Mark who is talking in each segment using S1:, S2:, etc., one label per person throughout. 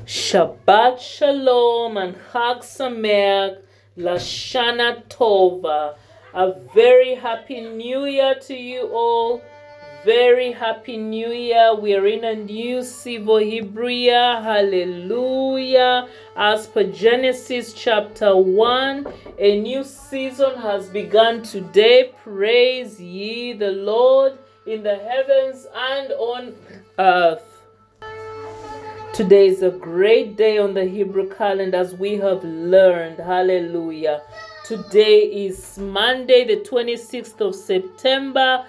S1: Shabbat Shalom and Chag Sameach, Lashana Tova. A very happy new year to you all. Very happy new year. We are in a new Sivo Hebrew year. Hallelujah. As per Genesis chapter 1, a new season has begun today. Praise ye the Lord in the heavens and on earth. Today is a great day on the Hebrew calendar as we have learned. Hallelujah. Today is Monday, the 26th of September,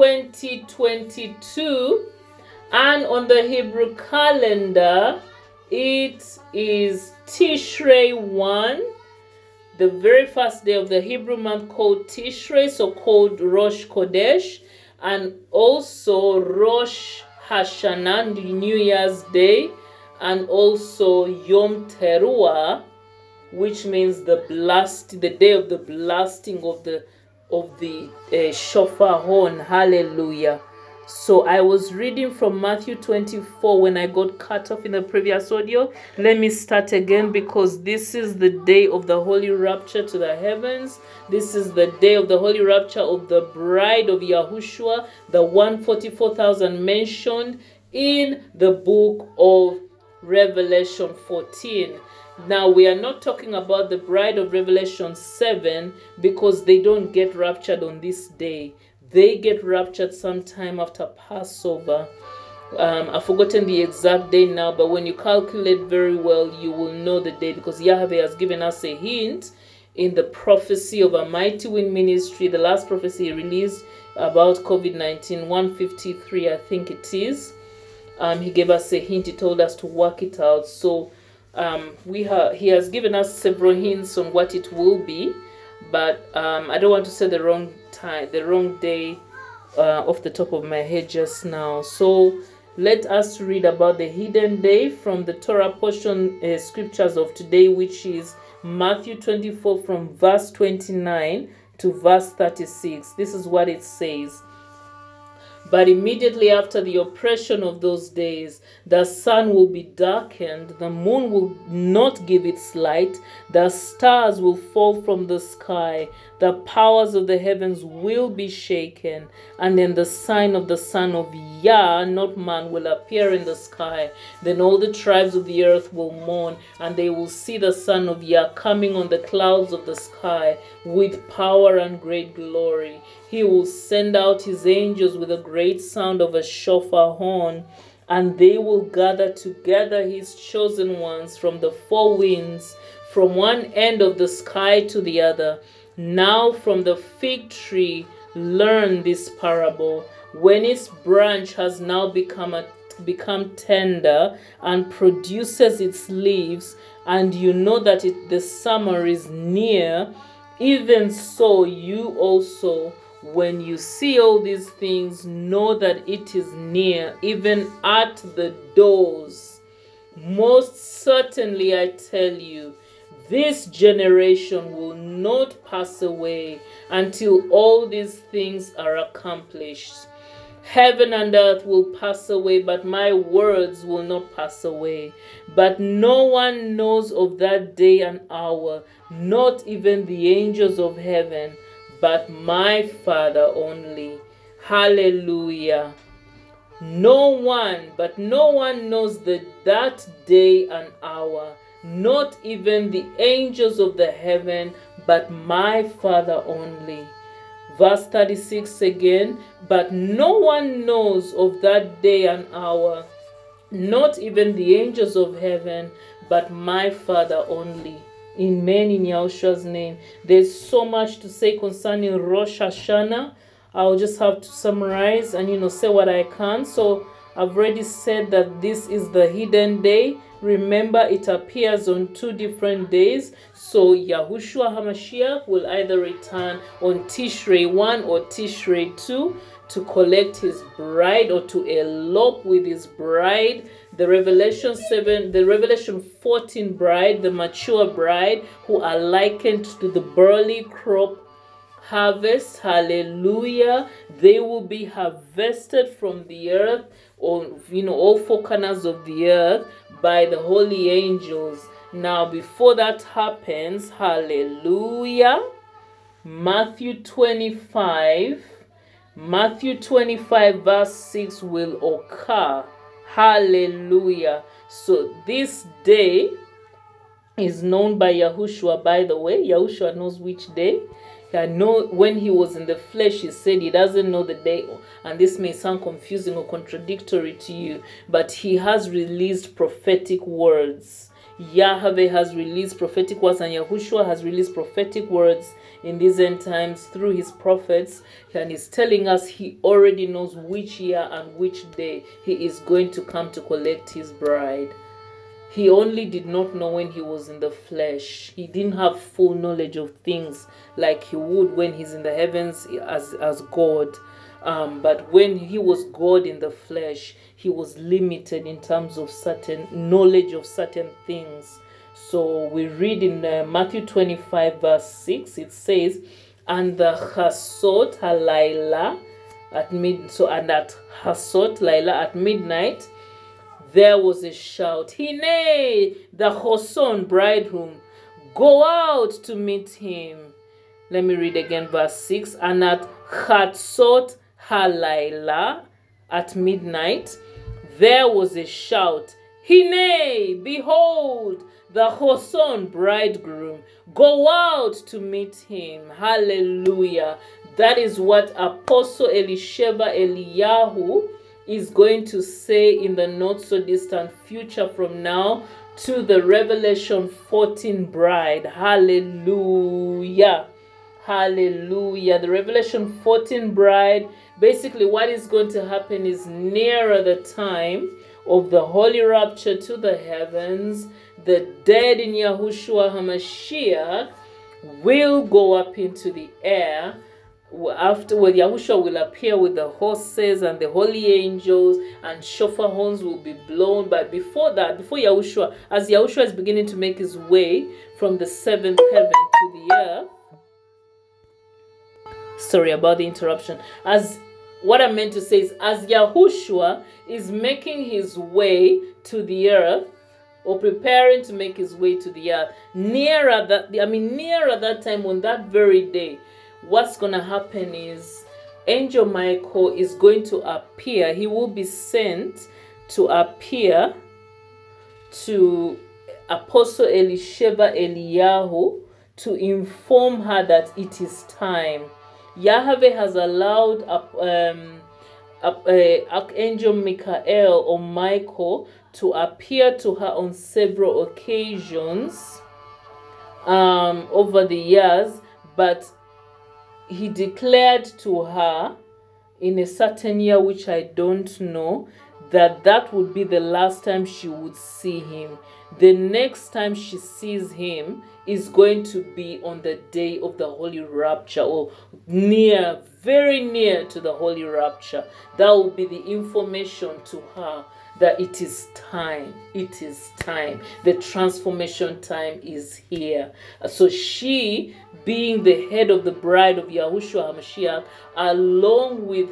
S1: 2022. And on the Hebrew calendar, it is Tishrei 1, the very first day of the Hebrew month called Tishrei, so called Rosh Chodesh, and also Rosh Hashanah, New Year's Day, and also Yom Teruah, which means the day of the blasting of the shofar horn. Hallelujah. So I was reading from Matthew 24 when I got cut off in the previous audio. Let me start again, because this is the day of the holy rapture to the heavens. This is the day of the holy rapture of the bride of Yahushua, the 144,000 mentioned in the book of Revelation 14. Now, we are not talking about the bride of Revelation 7, because they don't get raptured on this day. They get raptured sometime after Passover. I've forgotten the exact day now, but when you calculate very well, you will know the day, because Yahweh has given us a hint in the prophecy of a mighty wind ministry, the last prophecy released about COVID-19, 153, I think it is. He gave us a hint. He told us to work it out. So he has given us several hints on what it will be, but I don't want to say the wrong time, the wrong day off the top of my head just now. So let us read about the hidden day from the Torah portion scriptures of today, which is Matthew 24 from verse 29 to verse 36. This is what it says. But immediately after the oppression of those days, the sun will be darkened, the moon will not give its light, the stars will fall from the sky, the powers of the heavens will be shaken, and then the sign of the Son of Yah, not man, will appear in the sky. Then all the tribes of the earth will mourn, and they will see the Son of Yah coming on the clouds of the sky with power and great glory. He will send out his angels with a great sound of a shofar horn, and they will gather together his chosen ones from the four winds, from one end of the sky to the other. Now from the fig tree learn this parable. When its branch has now become tender and produces its leaves, and you know that the summer is near, even so you also, when you see all these things, know that it is near, even at the doors. Most certainly I tell you, this generation will not pass away until all these things are accomplished. Heaven and earth will pass away, but my words will not pass away. But no one knows of that day and hour, not even the angels of heaven, but my Father only. Hallelujah. No one knows that day and hour, not even the angels of the heaven, but my Father only. Verse 36 again, but no one knows of that day and hour, not even the angels of heaven, but my Father only. Amen, in Yahushua's name. There's so much to say concerning Rosh Hashanah. I'll just have to summarize and say what I can. So I've already said that this is the hidden day. Remember, it appears on 2 different days. So Yahushua HaMashiach will either return on Tishrei 1 or Tishrei 2 to collect his bride, or to elope with his bride. The Revelation 14 bride, the mature bride, who are likened to the barley crop, harvest. Hallelujah. They will be harvested from the earth, or all four corners of the earth, by the holy angels. Now, before that happens, hallelujah, Matthew 25 verse 6 will occur. Hallelujah. So this day is known by Yahushua, by the way. Yahushua knows which day. I know when he was in the flesh, he said he doesn't know the day, and this may sound confusing or contradictory to you, but he has released prophetic words. Yahweh has released prophetic words, and Yahushua has released prophetic words in these end times through his prophets, and he's telling us he already knows which year and which day he is going to come to collect his bride. He only did not know when he was in the flesh. He didn't have full knowledge of things like he would when he's in the heavens as God. But when he was God in the flesh, he was limited in terms of certain knowledge of certain things. So we read in Matthew 25 verse 6, it says, and the Chasot Halayla at Chasot Laila at midnight, there was a shout, Hine, the Choson bridegroom, go out to meet him. Let me read again verse 6. And at Chatzot Halayla, at midnight, there was a shout, Hine, behold, the Choson bridegroom, go out to meet him. Hallelujah. That is what Apostle Elisheva Eliyahu is going to say in the not so distant future from now to the Revelation 14 bride. Hallelujah. Hallelujah. The Revelation 14 bride, basically what is going to happen is nearer the time of the holy rapture to the heavens, the dead in Yahushua HaMashiach will go up into the air. Afterward, Yahushua will appear with the horses and the holy angels, and shofar horns will be blown. But before that, as Yahushua is beginning to make his way from the seventh heaven to the earth, sorry about the interruption. As what I meant to say is, as Yahushua is making his way to the earth, or preparing to make his way to the earth, nearer that time, on that very day, what's going to happen is Angel Michael is going to appear. He will be sent to appear to Apostle Elisheva Eliyahu to inform her that it is time. Yahweh has allowed Archangel Michael or Michael to appear to her on several occasions over the years, but he declared to her in a certain year, which I don't know, that would be the last time she would see him. The next time she sees him is going to be on the day of the Holy Rapture, or very near to the Holy Rapture. That will be the information to her that it is time. It is time. The transformation time is here. So she, being the head of the bride of Yahushua HaMashiach, along with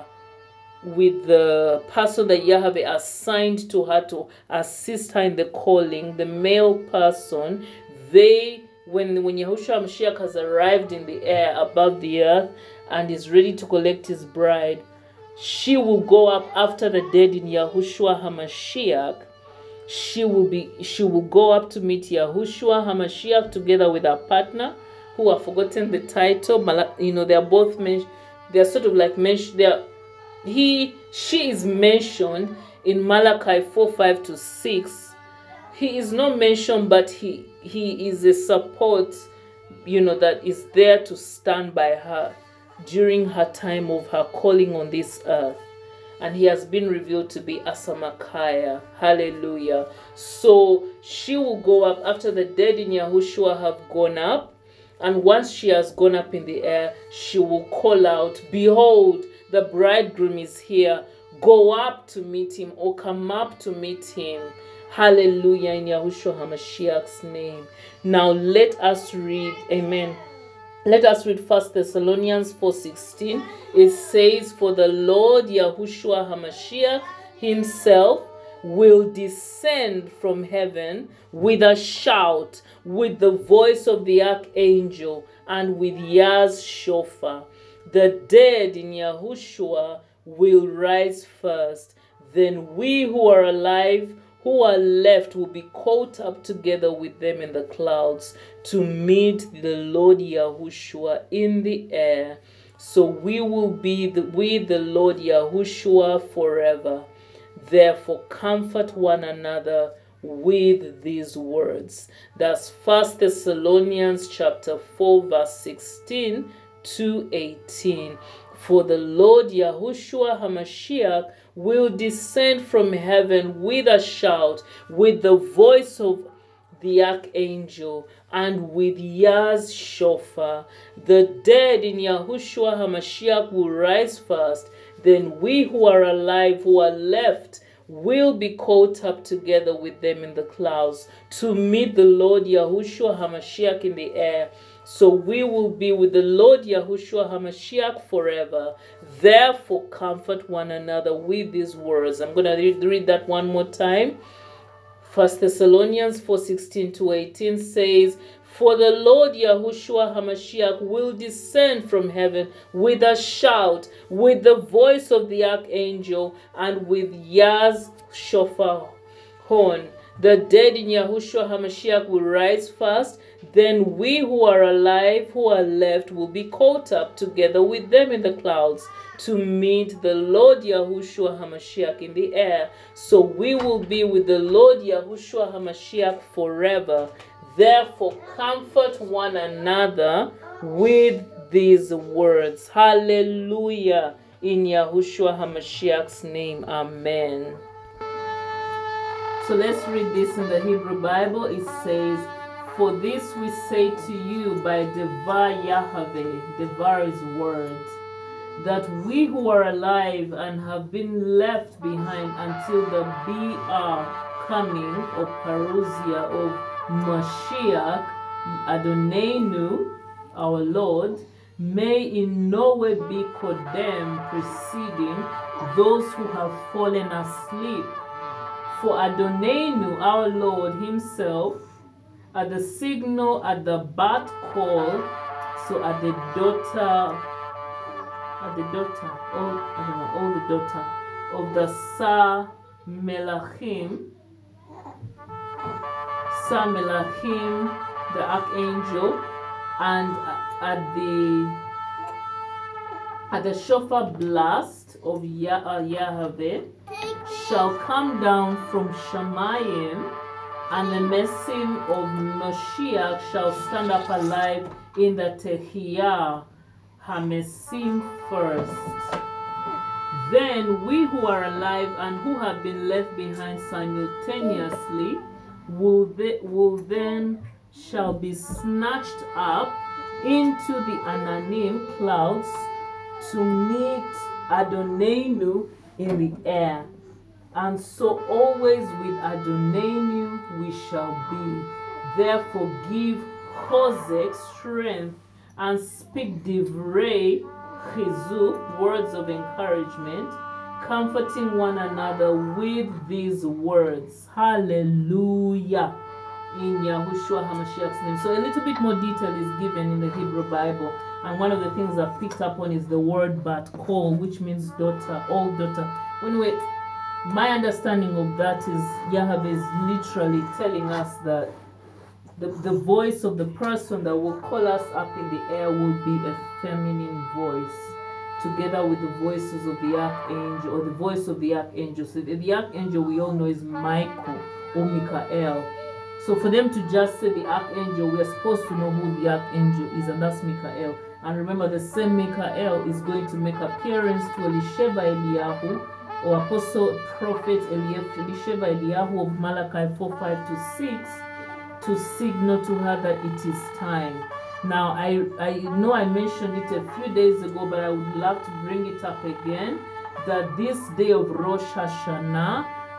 S1: the person that Yahweh assigned to her to assist her in the calling, the male person, when Yahushua HaMashiach has arrived in the air above the earth and is ready to collect his bride, she will go up after the dead in Yahushua HaMashiach. She will go up to meet Yahushua HaMashiach together with her partner, who have forgotten the title. They are both mentioned. They are sort of like mentioned. She is mentioned in Malachi 4:5-6. He is not mentioned, but he is a support, that is there to stand by her during her time of her calling on this earth. And he has been revealed to be Asamakaya. Hallelujah. So she will go up after the dead in Yahushua have gone up. And once she has gone up in the air, she will call out, behold, the bridegroom is here. Go up to meet him, or come up to meet him. Hallelujah, in Yahushua HaMashiach's name. Now let us read. Amen. Let us read 1 Thessalonians 4:16. It says, "For the Lord Yahushua HaMashiach himself will descend from heaven with a shout, with the voice of the archangel, and with Yah's shofar. The dead in Yahushua will rise first. Then we who are alive, who are left, will be caught up together with them in the clouds to meet the Lord Yahushua in the air. So we will be with the Lord Yahushua forever. Therefore, comfort one another with these words." That's 1 Thessalonians chapter 4, verse 16 to 18. "For the Lord Yahushua HaMashiach will descend from heaven with a shout, with the voice of the archangel, and with Yah's shofar. The dead in Yahushua HaMashiach will rise first. Then we who are alive, who are left, will be caught up together with them in the clouds to meet the Lord Yahushua HaMashiach in the air. So we will be with the Lord Yahushua HaMashiach forever. Therefore, comfort one another with these words." I'm going to read that one more time. 1 Thessalonians 4:16 to 18 says, "For the Lord Yahushua HaMashiach will descend from heaven with a shout, with the voice of the archangel, and with Yah's shofar horn. The dead in Yahushua HaMashiach will rise first. Then we who are alive, who are left, will be caught up together with them in the clouds to meet the Lord Yahushua HaMashiach in the air. So we will be with the Lord Yahushua HaMashiach forever. Therefore, comfort one another with these words." Hallelujah. In Yahushua HaMashiach's name. Amen. So let's read this in the Hebrew Bible. It says, "For this we say to you by Devar Yahweh," Devar is word, "that we who are alive and have been left behind until the BR coming of Parousia of Mashiach Adonenu, our Lord, may in no way be condemned preceding those who have fallen asleep. For Adonenu, our Lord himself, at the signal, at the bat call," so at the daughter, all the daughter of the Sar Melachim, the archangel, and at the shofar blast of Yahweh, shall come down from Shamayim, and the Messim of Moshiach shall stand up alive in the Tehiyah HaMessim first. Then we who are alive and who have been left behind simultaneously will then shall be snatched up into the Ananim clouds to meet Adonenu in the air. And so always with Adonenu we shall be. Therefore give Chozek strength, and speak Divrei Chizuk, words of encouragement, comforting one another with these words. Hallelujah. In Yahushua HaMashiach's name. So a little bit more detail is given in the Hebrew Bible. And one of the things I've picked up on is the word bat kol, which means daughter, old daughter. Anyway, my understanding of that is Yahweh is literally telling us that the voice of the person that will call us up in the air will be a feminine voice, together with the voices of the archangel, or the voice of the archangel. So the archangel we all know is Michael or Michael. So for them to just say the archangel, we are supposed to know who the archangel is, and that's Michael. And remember, the same Michael is going to make appearance to Elisheva Eliyahu, or Apostle Prophet Elisheva Eliyahu of Malachi 4:5 to 6, to signal to her that it is time. Now, I know I mentioned it a few days ago, but I would love to bring it up again, that this day of Rosh Hashanah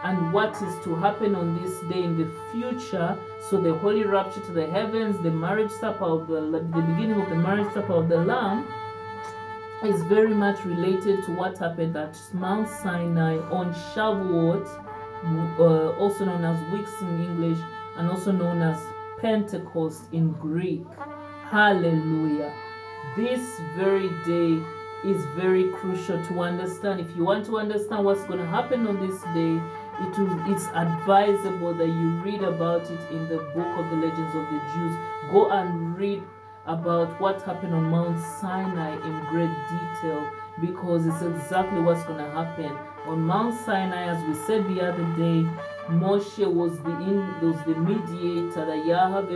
S1: and what is to happen on this day in the future. So the holy rapture to the heavens, the marriage supper of the beginning of the marriage supper of the Lamb, is very much related to what happened at Mount Sinai on Shavuot, also known as weeks in English, and also known as Pentecost in Greek. Hallelujah. This very day is very crucial to understand. If you want to understand what's going to happen on this day, it's advisable that you read about it in the book of the Legends of the Jews. Go and read about what happened on Mount Sinai in great detail, because it's exactly what's going to happen. On Mount Sinai, as we said the other day, Moshe was the mediator that Yahweh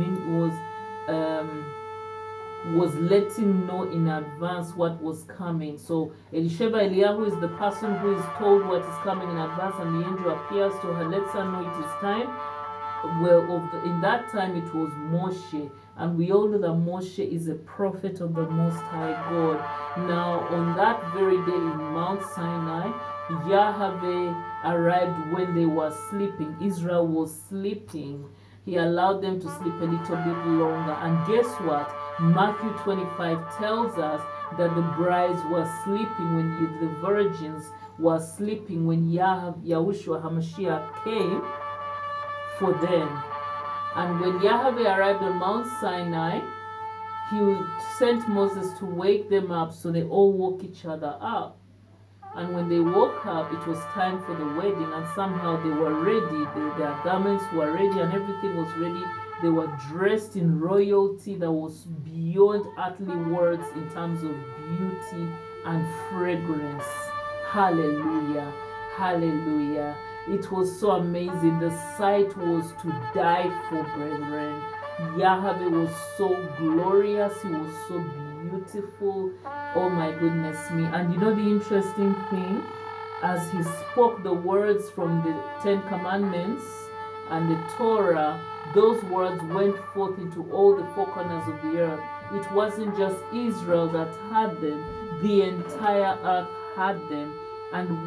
S1: was letting know in advance what was coming. So Elisheva Eliyahu is the person who is told what is coming in advance, and the angel appears to her, lets her know it is time. Well, in that time it was Moshe, and we all know that Moshe is a prophet of the Most High God. Now, on that very day in Mount Sinai, Yahweh arrived when they were sleeping. Israel was sleeping. He allowed them to sleep a little bit longer. And guess what? Matthew 25 tells us that the brides were sleeping when the virgins were sleeping when Yahushua HaMashiach came for them. And when Yahweh arrived on Mount Sinai, he sent Moses to wake them up, so they all woke each other up. And when they woke up, it was time for the wedding, and somehow they were ready. Their garments were ready and everything was ready. They were dressed in royalty that was beyond earthly words in terms of beauty and fragrance. Hallelujah. Hallelujah. It was so amazing. The sight was to die for, brethren. Yahweh was so glorious. He was so beautiful. Oh my goodness me. And you know the interesting thing? As he spoke the words from the Ten Commandments and the Torah, those words went forth into all the four corners of the earth. It wasn't just Israel that had them. The entire earth had them. And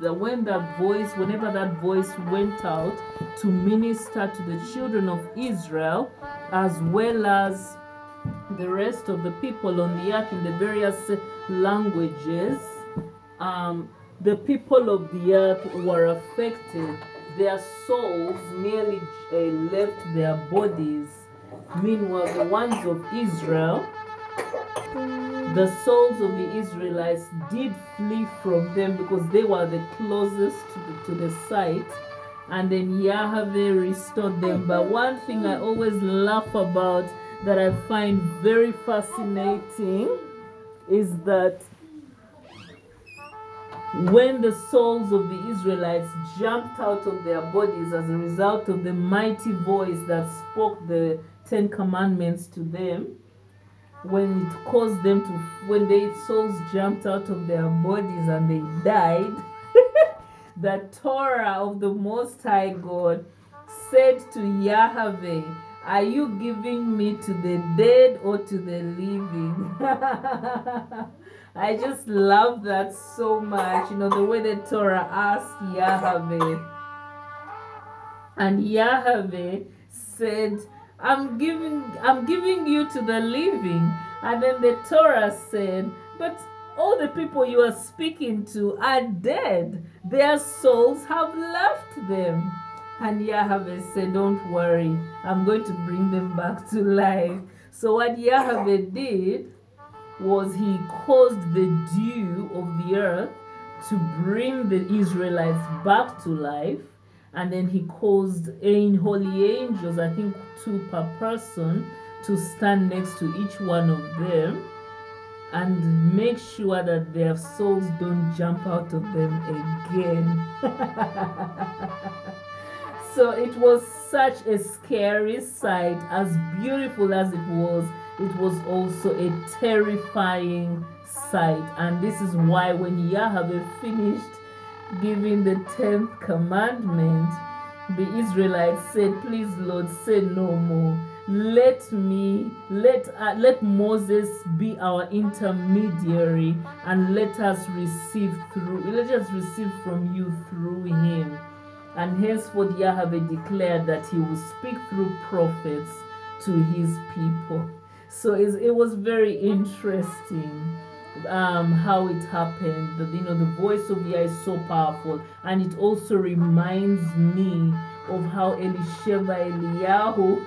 S1: whenever that voice went out to minister to the children of Israel, as well as the rest of the people on the earth in the various languages, the people of the earth were affected. Their souls nearly left their bodies. Meanwhile, the ones of Israel, the souls of the Israelites did flee from them because they were the closest to the site, and then Yahweh restored them. But one thing I always laugh about, that I find very fascinating, is that when the souls of the Israelites jumped out of their bodies as a result of the mighty voice that spoke the Ten Commandments to them, when it caused them to, when their souls jumped out of their bodies and they died, the Torah of the Most High God said to Yahweh, "Are you giving me to the dead or to the living?" I just love that so much. You know, the way the Torah asked Yahweh. And Yahweh said, I'm giving you to the living. And then the Torah said, but all the people you are speaking to are dead. Their souls have left them. And Yahweh said, don't worry, I'm going to bring them back to life. So what Yahweh did was he caused the dew of the earth to bring the Israelites back to life. And then he caused holy angels, I think 2 per person, to stand next to each one of them and make sure that their souls don't jump out of them again. So it was such a scary sight. As beautiful as it was also a terrifying sight. And this is why when Yahweh finished giving the 10th commandment, the Israelites said, please Lord, say no more. Let Moses be our intermediary, and let us receive from you through him. And henceforth Yahweh declared that he will speak through prophets to his people. So it was very interesting how it happened. The voice of Yah is so powerful, and it also reminds me of how Elisheva Eliyahu,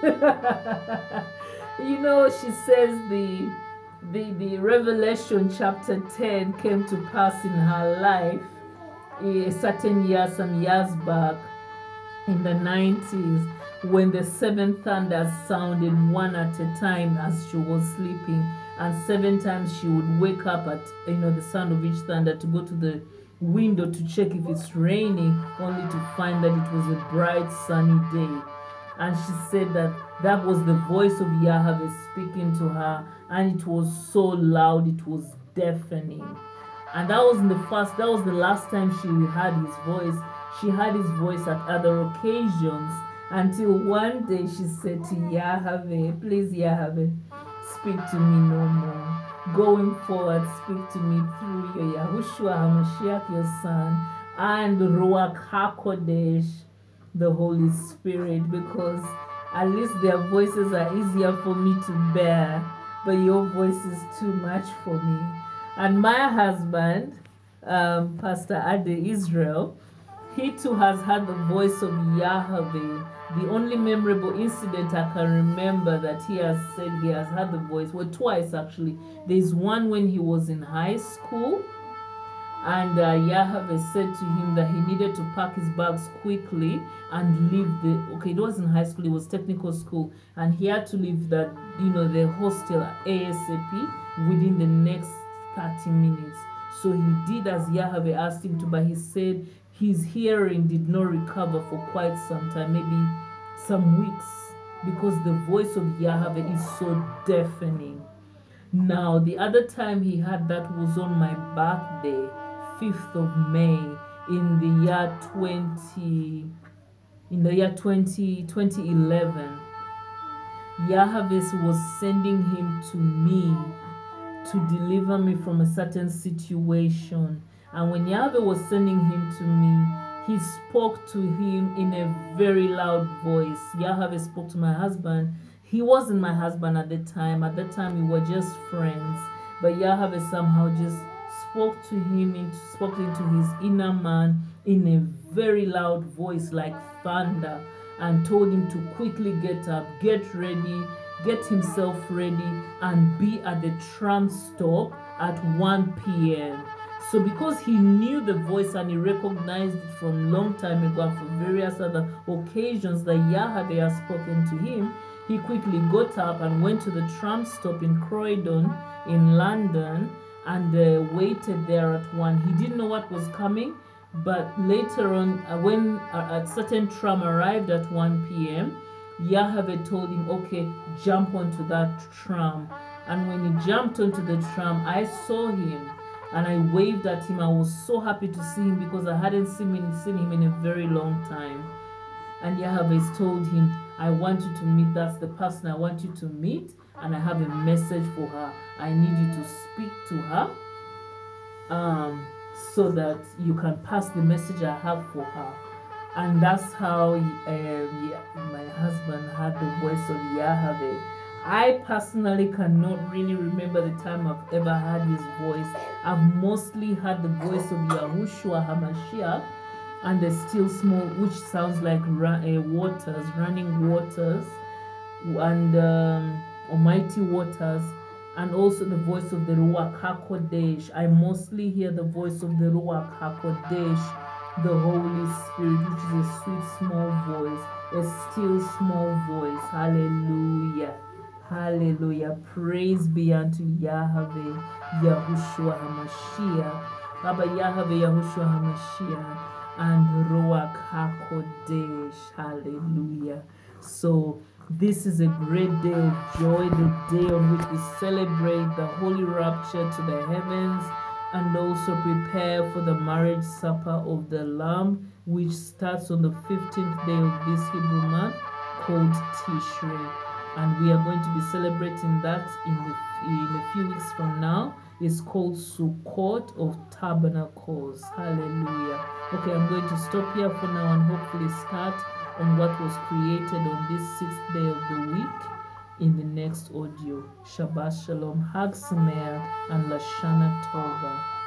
S1: she says the Revelation chapter 10 came to pass in her life a certain year, some years back in the 90s, when the seven thunders sounded one at a time as she was sleeping, and 7 times she would wake up at the sound of each thunder to go to the window to check if it's raining, only to find that it was a bright sunny day. And she said that was the voice of Yahweh speaking to her, and it was so loud, it was deafening. And that was the last time she heard his voice. She heard his voice at other occasions, until one day she said to Yahweh, please Yahweh, speak to me no more. Going forward, speak to me through your Yahushua HaMashiach, your son, and Ruach HaKodesh, the Holy Spirit, because at least their voices are easier for me to bear, but your voice is too much for me. And my husband, Pastor Ade Israel, he too has heard the voice of Yahweh. The only memorable incident I can remember that he has said he has heard the voice, well, twice actually. There's one when he was in high school, and Yahweh said to him that he needed to pack his bags quickly and leave it wasn't high school, it was technical school, and he had to leave the hostel ASAP within the next 30 minutes. So he did as Yahweh asked him to, but he said his hearing did not recover for quite some time, maybe some weeks, because the voice of Yahweh is so deafening. Now, the other time he had that was on my birthday, 5th of May, in the year 2011. Yahweh was sending him to me to deliver me from a certain situation. And when Yahweh was sending him to me, he spoke to him in a very loud voice. Yahweh spoke to my husband. He wasn't my husband at the time. At that time, we were just friends. But Yahweh somehow just spoke into his inner man in a very loud voice like thunder, and told him to quickly get up, get ready, get himself ready, and be at the tram stop at 1 p.m. So because he knew the voice and he recognized it from long time ago and for various other occasions that Yahweh had spoken to him, he quickly got up and went to the tram stop in Croydon in London and waited there at 1. He didn't know what was coming, but later on, when a certain tram arrived at 1 p.m., Yahweh told him, okay, jump onto that tram. And when he jumped onto the tram, I saw him and I waved at him. I was so happy to see him because I hadn't seen him in a very long time. And Yahweh told him, I want you to meet, that's the person I want you to meet, and I have a message for her. I need you to speak to her so that you can pass the message I have for her. And that's how my husband had the voice of Yahweh. I personally cannot really remember the time I've ever heard his voice. I've mostly heard the voice of Yahushua HaMashiach and the still small, which sounds like running waters, and almighty waters, and also the voice of the Ruach HaKodesh. I mostly hear the voice of the Ruach HaKodesh, the Holy Spirit, which is a sweet small voice, a still small voice. Hallelujah. Hallelujah. Praise be unto Yahweh, Yahushua HaMashiach, Abba Yahweh, Yahushua HaMashiach, and Ruach HaKodesh. Hallelujah. So this is a great day of joy, the day on which we celebrate the holy rapture to the heavens, and also prepare for the marriage supper of the Lamb, which starts on the 15th day of this Hebrew month called Tishrei. And we are going to be celebrating that in a few weeks from now. is called Sukkot of Tabernacles. Hallelujah. Okay, I'm going to stop here for now and hopefully start on what was created on this 6th day of the week in the next audio. Shabbat Shalom, Hag Sameach, and Lashana Tova.